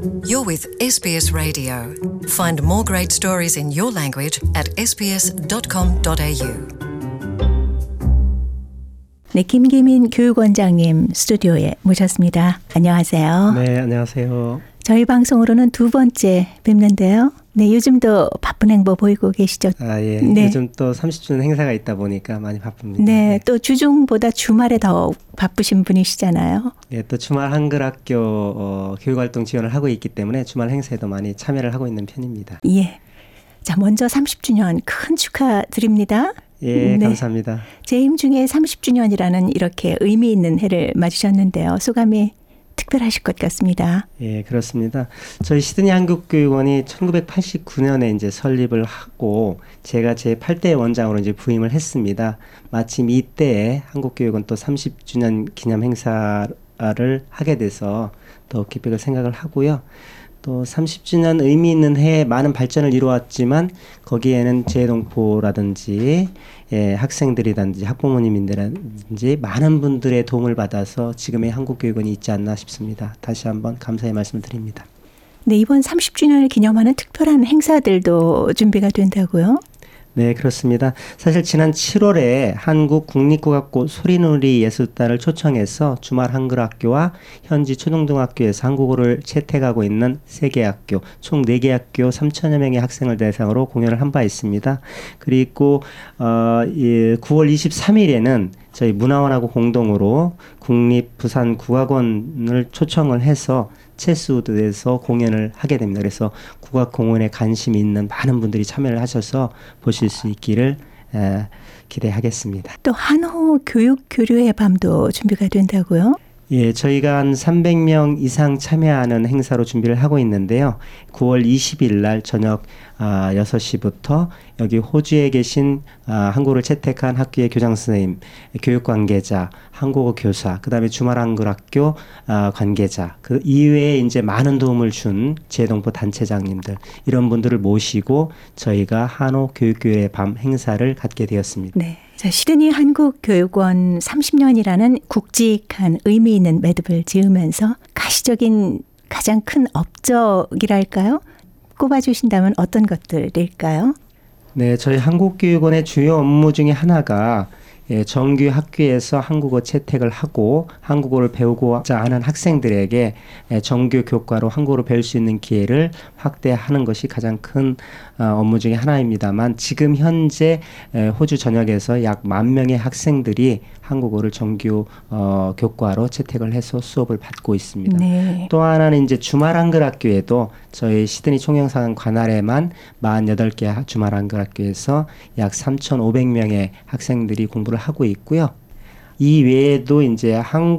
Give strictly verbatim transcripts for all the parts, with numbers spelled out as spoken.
You're with 에스비에스 Radio. Find more great stories in your language at 에스비에스 닷 컴 닷 에이유. 네, 김기민 교육원장님 스튜디오에 모셨습니다. 안녕하세요. 네, 안녕하세요. 저희 방송으로는 두 번째 뵙는데요. 네, 요즘도 바쁜 행보 보이고 계시죠? 아, 예. 네. 요즘 또 삼십 주년 행사가 있다 보니까 많이 바쁩니다. 네, 네. 또 주중보다 주말에 더 바쁘신 분이시잖아요. 예, 또 주말 한글학교 어, 교육활동 지원을 하고 있기 때문에 주말 행사에도 많이 참여를 하고 있는 편입니다. 예. 자, 먼저 삼십 주년 큰 축하드립니다. 예, 네. 감사합니다. 재임 중에 삼십 주년이라는 이렇게 의미 있는 해를 맞으셨는데요. 소감이 특별하실 것 같습니다. 예, 그렇습니다. 저희 시드니 한국교육원이 천구백팔십구 년에 이제 설립을 하고 제가 제팔 대 원장으로 이제 부임을 했습니다. 마침 이때에 한국교육원 또 삼십 주년 기념 행사를 하게 돼서 더 기쁘게 생각을 하고요. 또 삼십 주년 의미 있는 해에 많은 발전을 이루었지만 거기에는 재동포라든지 예, 학생들이라든지 학부모님들이라든지 많은 분들의 도움을 받아서 지금의 한국교육원이 있지 않나 싶습니다. 다시 한번 감사의 말씀을 드립니다. 네, 이번 삼십 주년을 기념하는 특별한 행사들도 준비가 된다고요? 네, 그렇습니다. 사실 지난 칠월에 한국 국립국악고 소리누리 예술단을 초청해서 주말 한글학교와 현지 초중등학교에서 한국어를 채택하고 있는 세 개 학교, 총 네 개 학교 삼천여 명의 학생을 대상으로 공연을 한 바 있습니다. 그리고 어, 예, 구월 이십삼일에는 저희 문화원하고 공동으로 국립부산국악원을 초청을 해서 체스우드에서 공연을 하게 됩니다. 그래서 국악공연에 관심이 있는 많은 분들이 참여를 하셔서 보실 수 있기를 에, 기대하겠습니다. 또 한호 교육 교류의 밤도 준비가 된다고요? 예, 저희가 한 삼백 명 이상 참여하는 행사로 준비를 하고 있는데요. 구월 이십일 날 저녁 아, 여섯 시부터 여기 호주에 계신 아, 한국어를 채택한 학교의 교장 선생님, 교육 관계자, 한국어 교사, 그다음에 주말 한글학교 아, 관계자, 그 이외에 이제 많은 도움을 준 재동포 단체장님들 이런 분들을 모시고 저희가 한호 교육교회의 밤 행사를 갖게 되었습니다. 네. 자, 시드니 한국교육원 삼십 년이라는 굵직한 의미 있는 매듭을 지으면서 가시적인 가장 큰 업적이랄까요? 꼽아주신다면 어떤 것들일까요? 네, 저희 한국교육원의 주요 업무 중에 하나가 예, 정규 학교에서 한국어 채택을 하고 한국어를 배우고자 하는 학생들에게 예, 정규 교과로 한국어를 배울 수 있는 기회를 확대하는 것이 가장 큰 어, 업무 중에 하나입니다만 지금 현재 예, 호주 전역에서 약 만 명의 학생들이 한국어를 정규 어, 교과로 채택을 해서 수업을 받고 있습니다. 네. 또 하나는 이제 주말 한글학교에도 저희 시드니 총영상 관할에만 사십팔 개 주말 한글학교에서 약 삼천오백 명의 학생들이 공부를 하고 있고요. 이 외에도 이제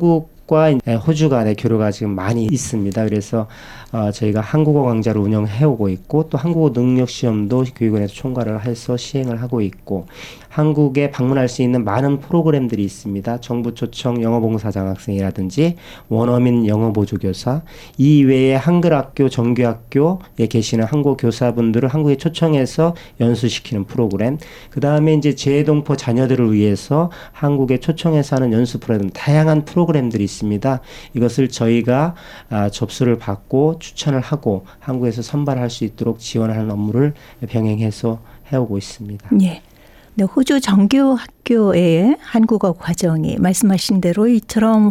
한국과 호주 간의 교류가 지금 많이 있습니다. 그래서 어, 저희가 한국어 강좌를 운영해오고 있고 또 한국어 능력 시험도 교육원에서 총괄을 해서 시행을 하고 있고 한국에 방문할 수 있는 많은 프로그램들이 있습니다. 정부 초청 영어봉사 장학생이라든지 원어민 영어보조교사 이외에 한글학교 정규학교에 계시는 한국 교사분들을 한국에 초청해서 연수시키는 프로그램 그 다음에 이제 재동포 자녀들을 위해서 한국에 초청해서 하는 연수 프로그램 다양한 프로그램들이 있습니다. 이것을 저희가 아, 접수를 받고 추천을 하고 한국에서 선발할 수 있도록 지원하는 업무를 병행해서 해오고 있습니다. 예. 네, 호주 정규 학교의 한국어 과정이 말씀하신 대로 이처럼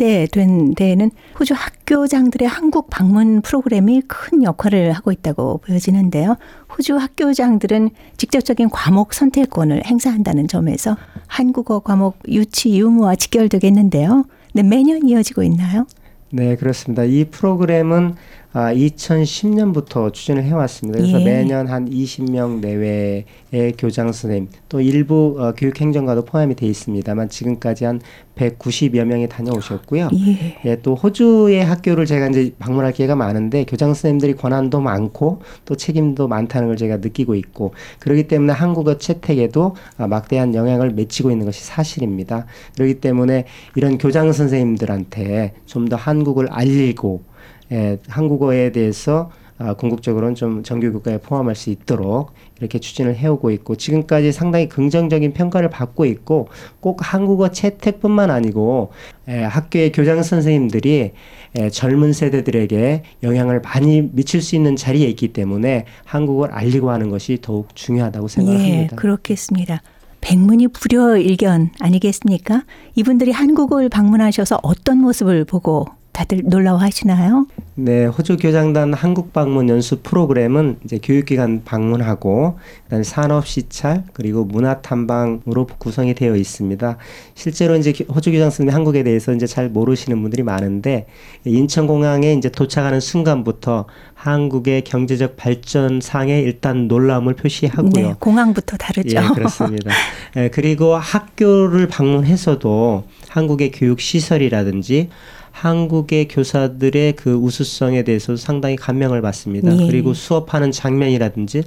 확대된 데에는 호주 학교장들의 한국 방문 프로그램이 큰 역할을 하고 있다고 보여지는데요. 호주 학교장들은 직접적인 과목 선택권을 행사한다는 점에서 한국어 과목 유치 유무와 직결되겠는데요. 네, 매년 이어지고 있나요? 네, 그렇습니다. 이 프로그램은 아, 이천십 년부터 추진을 해왔습니다. 그래서 예. 매년 한 이십 명 내외의 교장 선생님, 또 일부 어, 교육행정가도 포함이 되어 있습니다만 지금까지 한 백구십여 명이 다녀오셨고요. 예. 예, 또 호주의 학교를 제가 이제 방문할 기회가 많은데 교장 선생님들이 권한도 많고 또 책임도 많다는 걸 제가 느끼고 있고 그렇기 때문에 한국어 채택에도 아, 막대한 영향을 미치고 있는 것이 사실입니다. 그렇기 때문에 이런 교장 선생님들한테 좀 더 한국을 알리고 예, 한국어에 대해서 아, 궁극적으로는 좀 정규교과에 포함할 수 있도록 이렇게 추진을 해오고 있고 지금까지 상당히 긍정적인 평가를 받고 있고 꼭 한국어 채택뿐만 아니고 에, 학교의 교장 선생님들이 에, 젊은 세대들에게 영향을 많이 미칠 수 있는 자리에 있기 때문에 한국어를 알리고 하는 것이 더욱 중요하다고 생각합니다. 예, 그렇겠습니다. 백문이 불여일견 아니겠습니까? 이분들이 한국을 방문하셔서 어떤 모습을 보고 다들 놀라워하시나요? 네, 호주 교장단 한국 방문 연수 프로그램은 이제 교육기관 방문하고 그다음에 산업 시찰 그리고 문화 탐방으로 구성이 되어 있습니다. 실제로 이제 호주 교장 선생님 한국에 대해서 이제 잘 모르시는 분들이 많은데 인천공항에 이제 도착하는 순간부터 한국의 경제적 발전상에 일단 놀라움을 표시하고요. 네, 공항부터 다르죠. 예, 그렇습니다. 예, 그리고 학교를 방문해서도 한국의 교육 시설이라든지 한국의 교사들의 그 우수성에 대해서 상당히 감명을 받습니다. 예. 그리고 수업하는 장면이라든지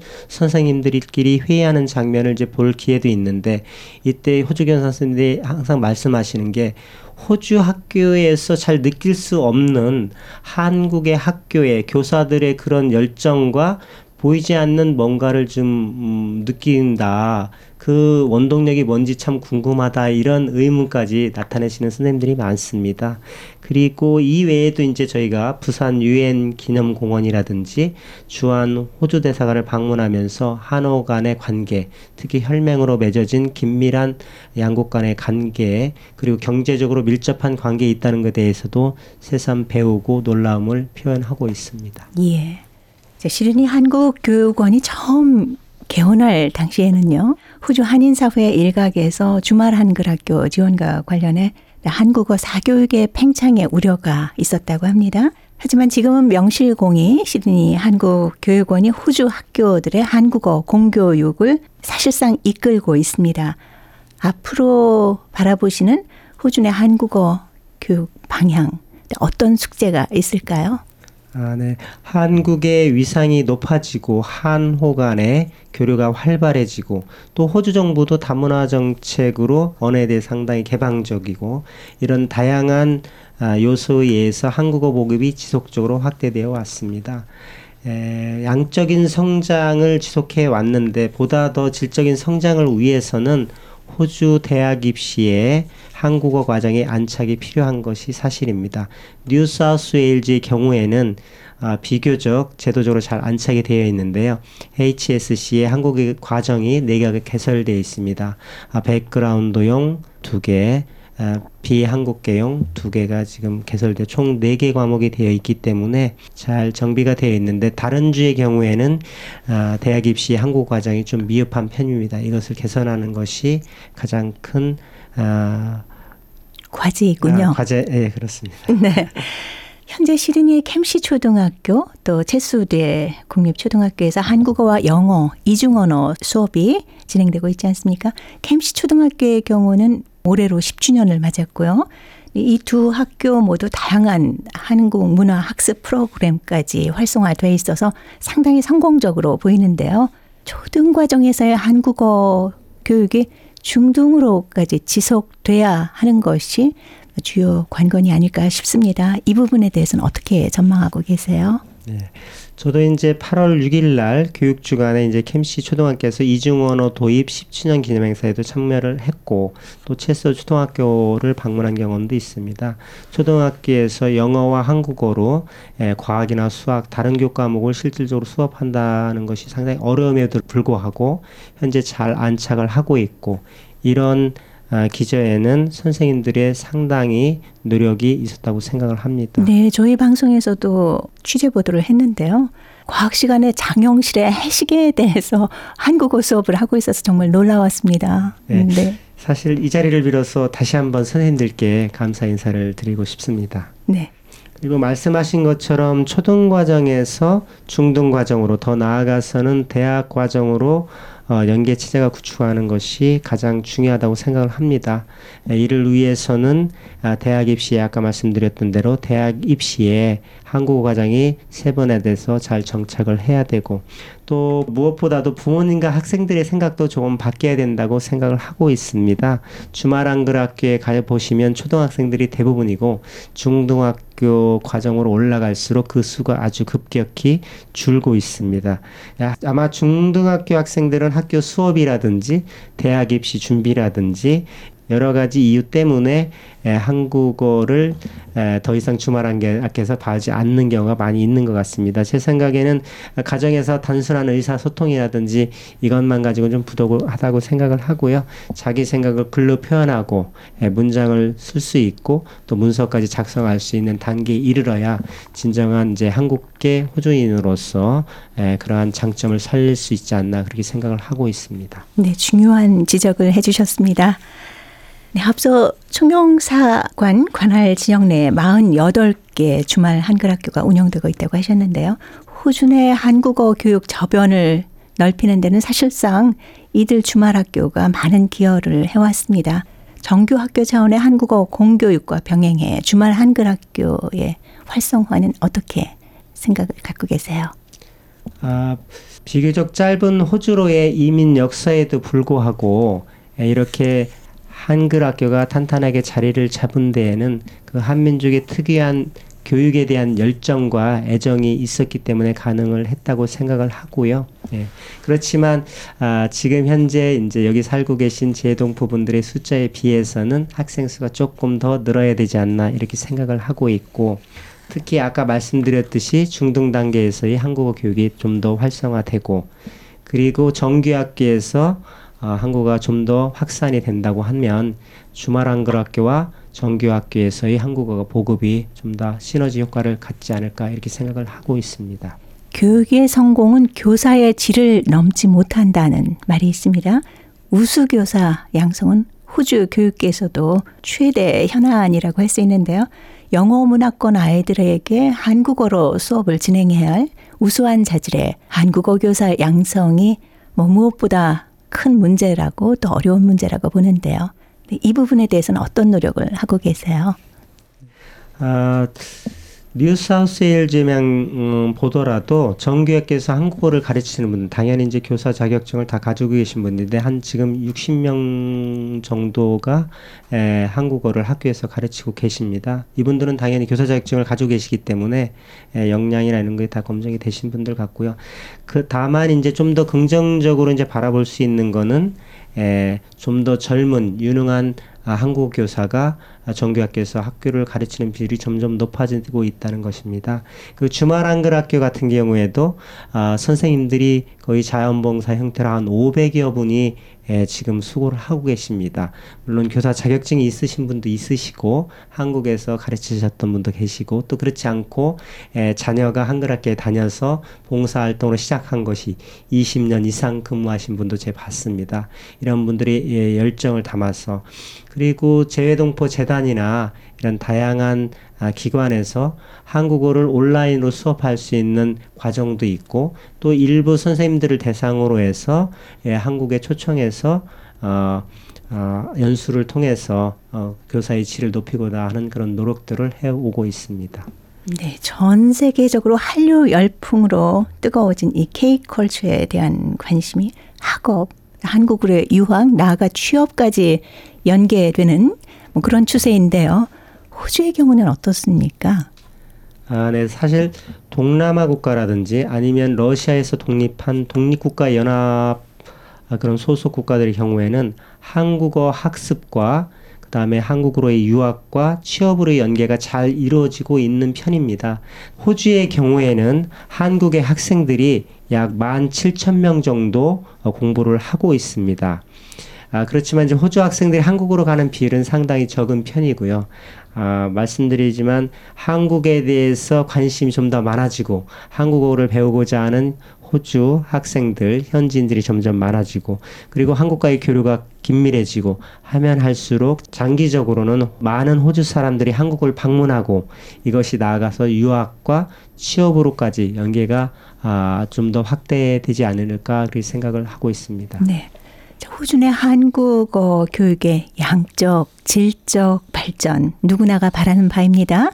선생님들끼리 회의하는 장면을 이제 볼 기회도 있는데 이때 호주 교장 선생님들이 항상 말씀하시는 게 호주 학교에서 잘 느낄 수 없는 한국의 학교의 교사들의 그런 열정과 보이지 않는 뭔가를 좀 음, 느낀다. 그 원동력이 뭔지 참 궁금하다. 이런 의문까지 나타내시는 선생님들이 많습니다. 그리고 이 외에도 이제 저희가 부산 유엔 기념공원이라든지 주한 호주 대사관을 방문하면서 한호 간의 관계, 특히 혈맹으로 맺어진 긴밀한 양국 간의 관계, 그리고 경제적으로 밀접한 관계에 있다는 것에 대해서도 새삼 배우고 놀라움을 표현하고 있습니다. 예. 시드니 한국교육원이 처음 개원할 당시에는요. 호주 한인사회 일각에서 주말 한글학교 지원과 관련해 한국어 사교육의 팽창의 우려가 있었다고 합니다. 하지만 지금은 명실공히 시드니 한국교육원이 호주 학교들의 한국어 공교육을 사실상 이끌고 있습니다. 앞으로 바라보시는 호주 내 한국어 교육 방향, 어떤 숙제가 있을까요? 아, 네. 한국의 위상이 높아지고 한호 간의 교류가 활발해지고 또 호주 정부도 다문화 정책으로 언어에 대해 상당히 개방적이고 이런 다양한 아, 요소에 의해서 한국어 보급이 지속적으로 확대되어 왔습니다. 에, 양적인 성장을 지속해 왔는데 보다 더 질적인 성장을 위해서는 호주 대학 입시에 한국어 과정의 안착이 필요한 것이 사실입니다. 뉴사우스웨일즈의 경우에는 아, 비교적 제도적으로 잘 안착이 되어 있는데요. 에이치에스씨의 한국어 과정이 네 개가 개설되어 있습니다. 아, 백그라운드용 두 개, 아, 비한국계용 두 개가 지금 개설되어 총 네 개 과목이 되어 있기 때문에 잘 정비가 되어 있는데 다른 주의 경우에는 아, 대학 입시 한국어 과정이 좀 미흡한 편입니다. 이것을 개선하는 것이 가장 큰 아, 과제이군요. 아, 과제, 예, 그렇습니다. 네. 현재 시드니의 캠시 초등학교 또 체스우드의 국립초등학교에서 한국어와 영어 이중언어 수업이 진행되고 있지 않습니까? 캠시 초등학교의 경우는 올해로 십 주년을 맞았고요. 이 두 학교 모두 다양한 한국 문화 학습 프로그램까지 활성화되어 있어서 상당히 성공적으로 보이는데요. 초등과정에서의 한국어 교육이 중등으로까지 지속돼야 하는 것이 주요 관건이 아닐까 싶습니다. 이 부분에 대해서는 어떻게 전망하고 계세요? 네. 저도 이제 팔월 육일 날 교육주간에 이제 캠시 초등학교에서 이중언어 도입 십 주년 기념행사에도 참여를 했고 또 체스 초등학교를 방문한 경험도 있습니다. 초등학교에서 영어와 한국어로 에, 과학이나 수학 다른 교과목을 실질적으로 수업한다는 것이 상당히 어려움에도 불구하고 현재 잘 안착을 하고 있고 이런 아, 기저에는 선생님들의 상당히 노력이 있었다고 생각을 합니다. 네, 저희 방송에서도 취재 보도를 했는데요. 과학 시간에 장영실의 해시계에 대해서 한국어 수업을 하고 있어서 정말 놀라웠습니다. 네, 네. 사실 이 자리를 빌어서 다시 한번 선생님들께 감사 인사를 드리고 싶습니다. 네. 그리고 말씀하신 것처럼 초등과정에서 중등과정으로 더 나아가서는 대학과정으로 어, 연계 체제가 구축하는 것이 가장 중요하다고 생각을 합니다. 이를 위해서는 아, 대학 입시에 아까 말씀드렸던 대로 대학 입시에 한국어 과정이 세 번에 대해서 잘 정착을 해야 되고 또 무엇보다도 부모님과 학생들의 생각도 조금 바뀌어야 된다고 생각을 하고 있습니다. 주말 한글 학교에 가보시면 초등학생들이 대부분이고 중등학교 중등학교 과정으로 올라갈수록 그 수가 아주 급격히 줄고 있습니다. 아마 중등학교 학생들은 학교 수업이라든지 대학 입시 준비라든지 여러 가지 이유 때문에 에, 한국어를 에, 더 이상 주말학교에서 봐지 않는 경우가 많이 있는 것 같습니다. 제 생각에는 가정에서 단순한 의사소통이라든지 이것만 가지고 좀 부족하다고 생각을 하고요. 자기 생각을 글로 표현하고 에, 문장을 쓸 수 있고 또 문서까지 작성할 수 있는 단계에 이르러야 진정한 이제 한국계 호주인으로서 에, 그러한 장점을 살릴 수 있지 않나 그렇게 생각을 하고 있습니다. 네, 중요한 지적을 해주셨습니다. 네, 앞서 총영사관 관할 지역 내에 사십팔 개 주말 한글학교가 운영되고 있다고 하셨는데요. 호주 내 한국어 교육 저변을 넓히는 데는 사실상 이들 주말학교가 많은 기여를 해왔습니다. 정규 학교 차원의 한국어 공교육과 병행해 주말 한글학교의 활성화는 어떻게 생각을 갖고 계세요? 아, 비교적 짧은 호주로의 이민 역사에도 불구하고 이렇게 한글 학교가 탄탄하게 자리를 잡은 데에는 그 한민족의 특이한 교육에 대한 열정과 애정이 있었기 때문에 가능을 했다고 생각을 하고요. 예. 그렇지만 아, 지금 현재 이제 여기 살고 계신 재동포분들의 숫자에 비해서는 학생 수가 조금 더 늘어야 되지 않나 이렇게 생각을 하고 있고, 특히 아까 말씀드렸듯이 중등 단계에서의 한국어 교육이 좀 더 활성화되고, 그리고 정규학교에서 어, 한국어가 좀 더 확산이 된다고 하면 주말 한글학교와 정규학교에서의 한국어가 보급이 좀 더 시너지 효과를 갖지 않을까 이렇게 생각을 하고 있습니다. 교육의 성공은 교사의 질을 넘지 못한다는 말이 있습니다. 우수교사 양성은 호주 교육계에서도 최대 현안이라고 할 수 있는데요. 영어 문화권 아이들에게 한국어로 수업을 진행해야 할 우수한 자질의 한국어 교사 양성이 뭐 무엇보다 큰 문제라고 또 어려운 문제라고 보는데요. 이 부분에 대해서는 어떤 노력을 하고 계세요? 아, 뉴사우스웨일즈만 음, 보더라도 정규학교에서 한국어를 가르치는 분들, 당연히 이제 교사 자격증을 다 가지고 계신 분인데 한 지금 육십 명 정도가 에, 한국어를 학교에서 가르치고 계십니다. 이분들은 당연히 교사 자격증을 가지고 계시기 때문에 에, 역량이나 이런 게 다 검증이 되신 분들 같고요. 그 다만 이제 좀 더 긍정적으로 이제 바라볼 수 있는 거는 좀 더 젊은 유능한 아, 한국어 교사가 정규학교에서 학교를 가르치는 비율이 점점 높아지고 있다는 것입니다. 그 주말 한글 학교 같은 경우에도 아, 선생님들이 거의 자연봉사 형태로 한 오백여 분이 에, 지금 수고를 하고 계십니다. 물론 교사 자격증이 있으신 분도 있으시고 한국에서 가르치셨던 분도 계시고, 또 그렇지 않고 에, 자녀가 한글 학교에 다녀서 봉사활동으로 시작한 것이 이십 년 이상 근무하신 분도 제가 봤습니다. 이런 분들이 예, 열정을 담아서, 그리고 재외동포 재단이나 이런 다양한 아, 기관에서 한국어를 온라인으로 수업할 수 있는 과정도 있고, 또 일부 선생님들을 대상으로 해서 예, 한국에 초청해서 어, 어, 연수를 통해서 어, 교사의 질을 높이고자 하는 그런 노력들을 해오고 있습니다. 네, 전 세계적으로 한류 열풍으로 뜨거워진 이 K컬처에 대한 관심이 학업, 한국으로의 유학, 나아가 취업까지 연계되는 뭐 그런 추세인데요. 호주의 경우는 어떻습니까? 아, 네. 사실 동남아 국가라든지 아니면 러시아에서 독립한 독립국가 연합 아, 그런 소속 국가들의 경우에는 한국어 학습과 그 다음에 한국으로의 유학과 취업으로의 연계가 잘 이루어지고 있는 편입니다. 호주의 경우에는 한국의 학생들이 약 만 칠천 명 정도 공부를 하고 있습니다. 아, 그렇지만 이제 호주 학생들이 한국으로 가는 비율은 상당히 적은 편이고요. 아, 말씀드리지만 한국에 대해서 관심이 좀 더 많아지고 한국어를 배우고자 하는 호주 학생들, 현지인들이 점점 많아지고, 그리고 한국과의 교류가 긴밀해지고 하면 할수록 장기적으로는 많은 호주 사람들이 한국을 방문하고 이것이 나아가서 유학과 취업으로까지 연계가 아, 좀 더 확대되지 않을까 그렇게 생각을 하고 있습니다. 네. 호주 내 한국어 교육의 양적, 질적 발전 누구나가 바라는 바입니다.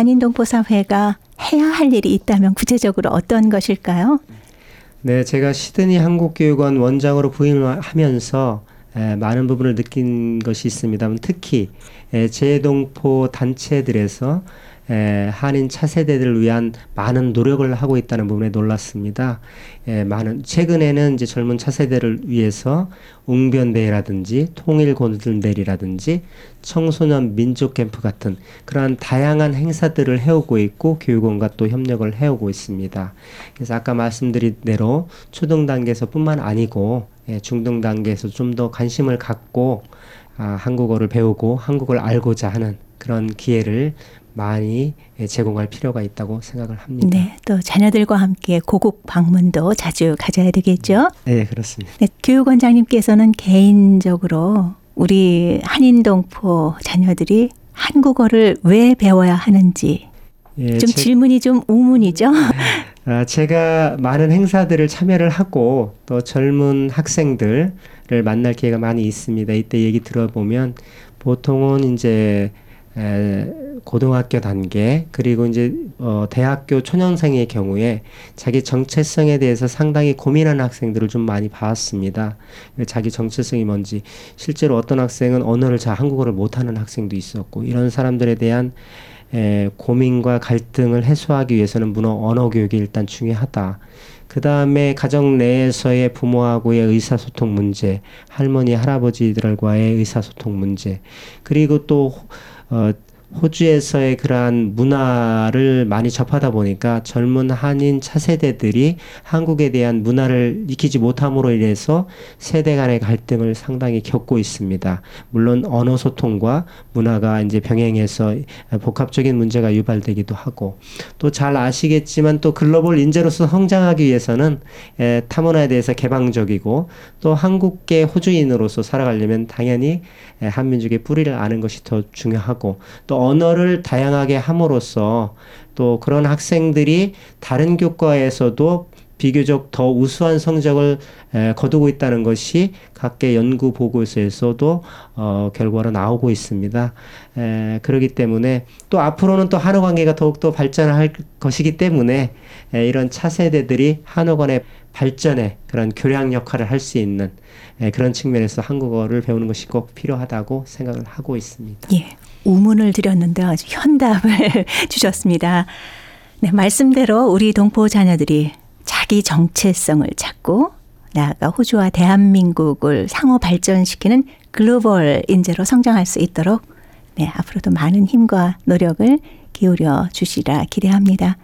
한인동포사회가 해야 할 일이 있다면 구체적으로 어떤 것일까요? 네, 제가 시드니 한국교육원 원장으로 부임을 하면서 에, 많은 부분을 느낀 것이 있습니다만, 특히 에, 재동포 단체들에서 에, 한인 차세대들을 위한 많은 노력을 하고 있다는 부분에 놀랐습니다. 에, 많은 최근에는 이제 젊은 차세대를 위해서 웅변대회라든지 통일고등대회라든지 청소년 민족 캠프 같은 그러한 다양한 행사들을 해오고 있고 교육원과 또 협력을 해오고 있습니다. 그래서 아까 말씀드린 대로 초등 단계에서뿐만 아니고 예, 중등 단계에서 좀 더 관심을 갖고 아, 한국어를 배우고 한국어를 알고자 하는 그런 기회를 많이 제공할 필요가 있다고 생각을 합니다. 네, 또 자녀들과 함께 고국 방문도 자주 가져야 되겠죠? 네, 그렇습니다. 네, 교육원장님께서는 개인적으로 우리 한인동포 자녀들이 한국어를 왜 배워야 하는지 예, 좀 제, 질문이 좀 우문이죠? 아, 제가 많은 행사들을 참여를 하고 또 젊은 학생들을 만날 기회가 많이 있습니다. 이때 얘기 들어보면 보통은 이제 에, 고등학교 단계 그리고 이제 어, 대학교 초년생의 경우에 자기 정체성에 대해서 상당히 고민하는 학생들을 좀 많이 봤습니다. 자기 정체성이 뭔지 실제로 어떤 학생은 언어를 잘 한국어를 못하는 학생도 있었고 이런 사람들에 대한 에, 고민과 갈등을 해소하기 위해서는 문어 언어 교육이 일단 중요하다. 그 다음에 가정 내에서의 부모하고의 의사소통 문제, 할머니, 할아버지들과의 의사소통 문제, 그리고 또 어, 호주에서의 그러한 문화를 많이 접하다 보니까 젊은 한인 차세대들이 한국에 대한 문화를 익히지 못함으로 인해서 세대 간의 갈등을 상당히 겪고 있습니다. 물론 언어 소통과 문화가 이제 병행해서 복합적인 문제가 유발되기도 하고 또 잘 아시겠지만 또 글로벌 인재로서 성장하기 위해서는 에, 타문화에 대해서 개방적이고 또 한국계 호주인으로서 살아가려면 당연히 에, 한민족의 뿌리를 아는 것이 더 중요하고 또 언어를 다양하게 함으로써 또 그런 학생들이 다른 교과에서도 비교적 더 우수한 성적을 에, 거두고 있다는 것이 각계 연구 보고서에서도 어, 결과로 나오고 있습니다. 에, 그렇기 때문에 또 앞으로는 또 한어 관계가 더욱더 발전할 것이기 때문에 에, 이런 차세대들이 한어 간의 발전에 그런 교량 역할을 할 수 있는 에, 그런 측면에서 한국어를 배우는 것이 꼭 필요하다고 생각을 하고 있습니다. 예, 우문을 드렸는데 아주 현답을 주셨습니다. 네, 말씀대로 우리 동포 자녀들이 자기 정체성을 찾고 나아가 호주와 대한민국을 상호 발전시키는 글로벌 인재로 성장할 수 있도록 네, 앞으로도 많은 힘과 노력을 기울여 주시라 기대합니다.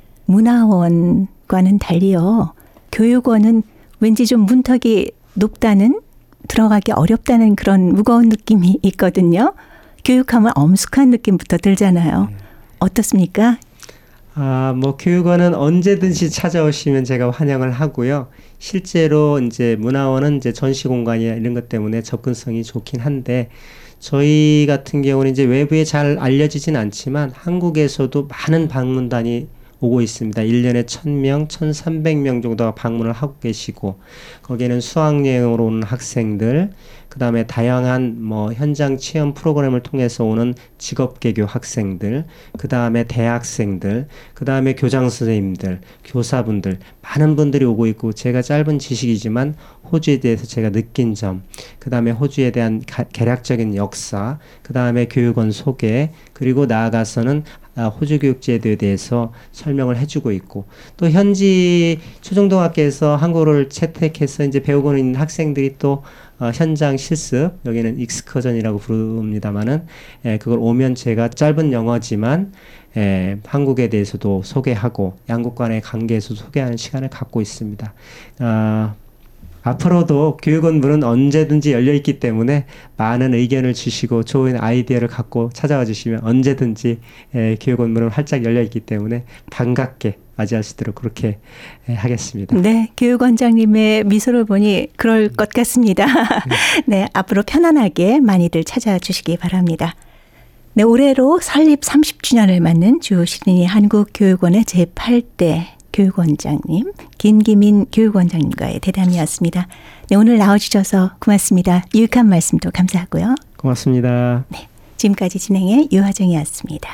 문화원과는 달리요. 교육원은 왠지 좀 문턱이 높다는 들어가기 어렵다는 그런 무거운 느낌이 있거든요. 교육하면 엄숙한 느낌부터 들잖아요. 어떻습니까? 아, 뭐 교육원은 언제든지 찾아오시면 제가 환영을 하고요. 실제로 이제 문화원은 이제 전시 공간이나 이런 것 때문에 접근성이 좋긴 한데 저희 같은 경우는 이제 외부에 잘 알려지진 않지만 한국에서도 많은 방문단이 오고 있습니다. 일 년에 천 명, 천삼백 명 정도가 방문을 하고 계시고 거기에는 수학여행으로 오는 학생들, 그 다음에 다양한 뭐 현장 체험 프로그램을 통해서 오는 직업개교 학생들, 그 다음에 대학생들, 그 다음에 교장 선생님들, 교사분들 많은 분들이 오고 있고 제가 짧은 지식이지만 호주에 대해서 제가 느낀 점, 그 다음에 호주에 대한 가, 개략적인 역사, 그 다음에 교육원 소개, 그리고 나아가서는 호주 교육제도에 대해서 설명을 해주고 있고 또 현지 초중등학교에서 한국어를 채택해서 이제 배우고 있는 학생들이 또 어, 현장 실습, 여기는 익스커전이라고 부릅니다만은 예, 그걸 오면 제가 짧은 영어지만 예, 한국에 대해서도 소개하고 양국 간의 관계에서 소개하는 시간을 갖고 있습니다. 어, 앞으로도 교육원 문은 언제든지 열려있기 때문에 많은 의견을 주시고 좋은 아이디어를 갖고 찾아와 주시면 언제든지 에, 교육원 문은 활짝 열려있기 때문에 반갑게 맞이할 수 있도록 그렇게 에, 하겠습니다. 네, 교육원장님의 미소를 보니 그럴 것 같습니다. 네, 앞으로 편안하게 많이들 찾아주시기 바랍니다. 네, 올해로 설립 삼십 주년을 맞는 주 시드니 한국교육원의 제팔 대 교육원장님, 김기민 교육원장님과의 대담이었습니다. 네, 오늘 나와주셔서 고맙습니다. 유익한 말씀도 감사하고요. 고맙습니다. 네, 지금까지 진행의 유하정이었습니다.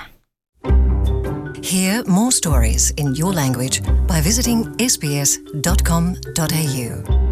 Hear more stories in your language by visiting s b s dot com dot a u.